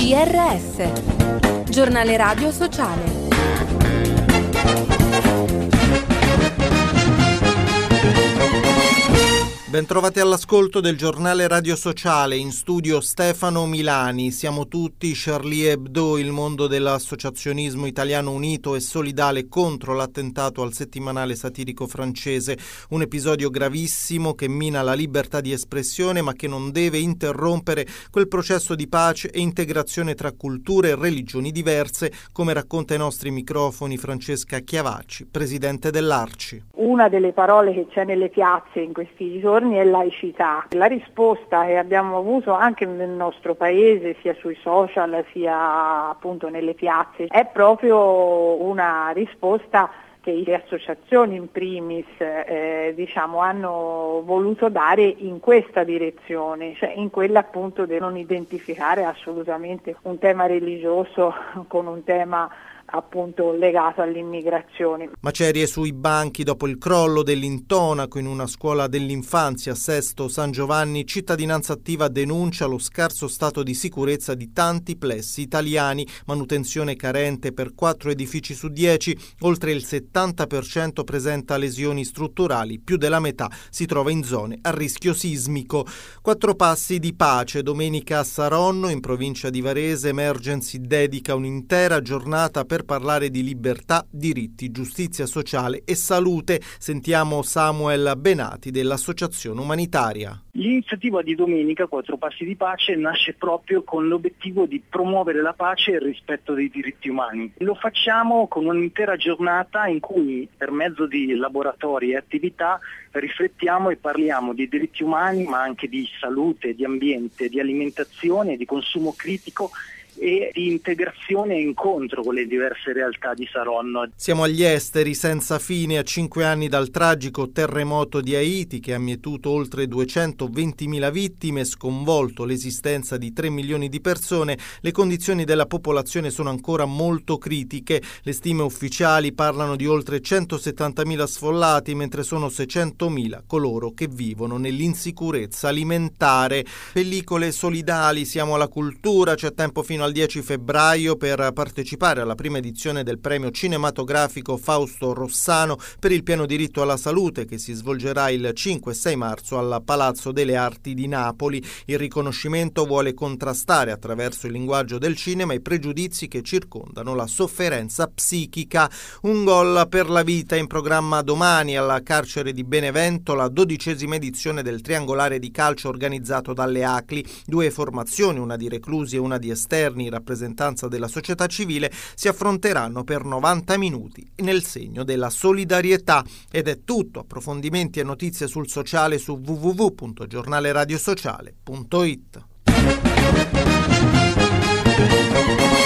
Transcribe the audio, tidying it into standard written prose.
GRS, Giornale Radio Sociale. Bentrovati all'ascolto del Giornale Radio Sociale, in studio Stefano Milani. Siamo tutti Charlie Hebdo, il mondo dell'associazionismo italiano unito e solidale contro l'attentato al settimanale satirico francese. Un episodio gravissimo che mina la libertà di espressione ma che non deve interrompere quel processo di pace e integrazione tra culture e religioni diverse, come racconta ai nostri microfoni Francesca Chiavacci, presidente dell'Arci. Una delle parole che c'è nelle piazze in questi giorni è laicità. La risposta che abbiamo avuto anche nel nostro paese, sia sui social sia appunto nelle piazze, è proprio una risposta che le associazioni in primis hanno voluto dare in questa direzione, cioè in quella appunto di non identificare assolutamente un tema religioso con un tema appunto legato all'immigrazione. Macerie sui banchi dopo il crollo dell'intonaco in una scuola dell'infanzia a Sesto San Giovanni. Cittadinanza Attiva denuncia lo scarso stato di sicurezza di tanti plessi italiani, manutenzione carente per 4 edifici su 10, oltre il 70% presenta lesioni strutturali, più della metà si trova in zone a rischio sismico. 4 passi di pace, domenica a Saronno in provincia di Varese. Emergency dedica un'intera giornata per parlare di libertà, diritti, giustizia sociale e salute. Sentiamo Samuel Benati dell'Associazione Umanitaria. L'iniziativa di domenica, 4 passi di pace, nasce proprio con l'obiettivo di promuovere la pace e il rispetto dei diritti umani. Lo facciamo con un'intera giornata in cui, per mezzo di laboratori e attività, riflettiamo e parliamo di diritti umani, ma anche di salute, di ambiente, di alimentazione, di consumo critico e di integrazione e incontro con le diverse realtà di Saronno. Siamo agli esteri, senza fine, a 5 anni dal tragico terremoto di Haiti che ha mietuto oltre 220.000 vittime e sconvolto l'esistenza di 3 milioni di persone. Le condizioni della popolazione sono ancora molto critiche. Le stime ufficiali parlano di oltre 170.000 sfollati, mentre sono 600.000 coloro che vivono nell'insicurezza alimentare. Pellicole solidali, siamo alla cultura, c'è tempo fino al 10 febbraio per partecipare alla prima edizione del premio cinematografico Fausto Rossano per il pieno diritto alla salute, che si svolgerà il 5 e 6 marzo al Palazzo delle Arti di Napoli. Il riconoscimento vuole contrastare attraverso il linguaggio del cinema i pregiudizi che circondano la sofferenza psichica. Un gol per la vita in programma domani al carcere di Benevento, la 12ª edizione del triangolare di calcio organizzato dalle ACLI. 2 formazioni, una di reclusi e una di esterni, in rappresentanza della società civile, si affronteranno per 90 minuti nel segno della solidarietà. Ed è tutto. Approfondimenti e notizie sul sociale su www.giornaleradiosociale.it.